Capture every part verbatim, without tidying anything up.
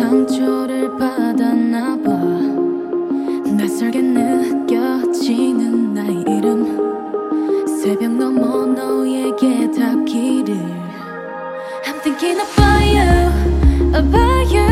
상처를 받았나 봐. 낯설게 느껴지는 나의 이름. 새벽 넘어 너에게 닿기를. I'm thinking about you, about you.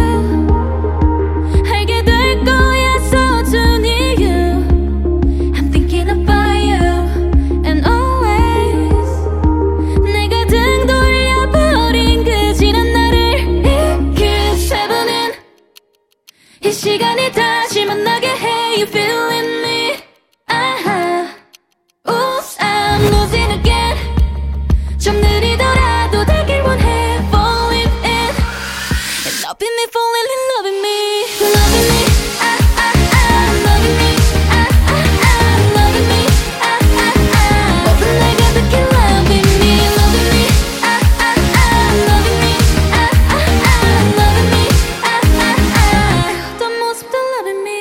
알게 될 거야 서툰 이유. I'm thinking about you and always. 내가 등 돌려버린 그 지난 날을 이십칠은 이 시간이 다시 만나게 해. You feeling me? 아하. Oops, I'm losing again. 좀 느리더라도 되길 원해. Falling in and loving me, falling in, loving me, loving me. Ah ah ah, loving me. Ah ah ah, loving me. Ah ah ah, 모든 내가 느낀 loving me, loving me. Ah ah ah, loving me. Ah ah ah, loving me. Ah ah ah, 어떤 모습도 loving me.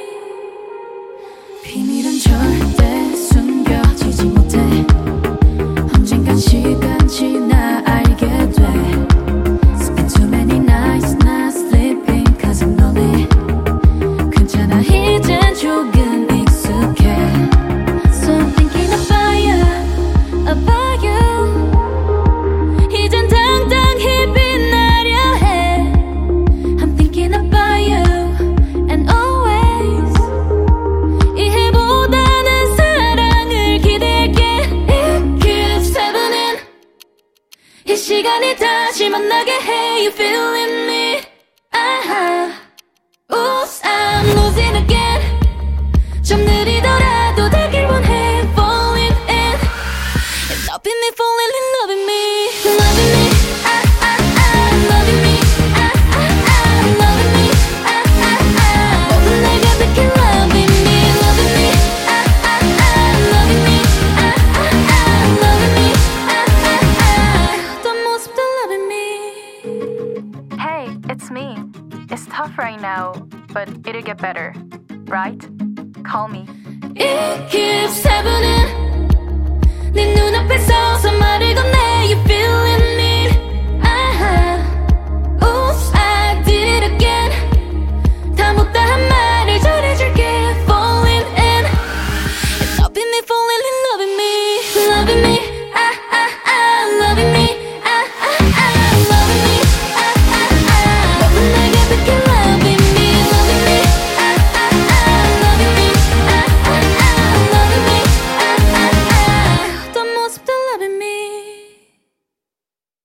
비밀은 절대 숨겨지지 못해. 언젠간 시간 지나 알게 돼. Spend too many nights not sleeping cause I'm lonely. 괜찮아 이젠 조금 익숙해. So I'm thinking about you, about you. 이젠 당당히 빛나려 해. I'm thinking about you and always. 이해보다는 사랑을 기대할게. 이십칠은 이 시간이 다시 만나게 해. You feeling me? 아하. Oops, I'm losing again. 좀 느리더라도 되길 원해. Falling in and loving me, falling in, loving me, loving me. Ah ah ah, loving me. Ah ah ah, loving me. Ah ah ah, 모든 내가 느낀 loving me, loving me. Ah ah ah, loving me. Ah ah ah, loving me. Ah ah ah, 어떤 모습도 loving me. Hey, it's me. It's tough right now, but it'll get better, right? Call me. 이십칠은 네 눈앞에 서서 말을 건네. You feeling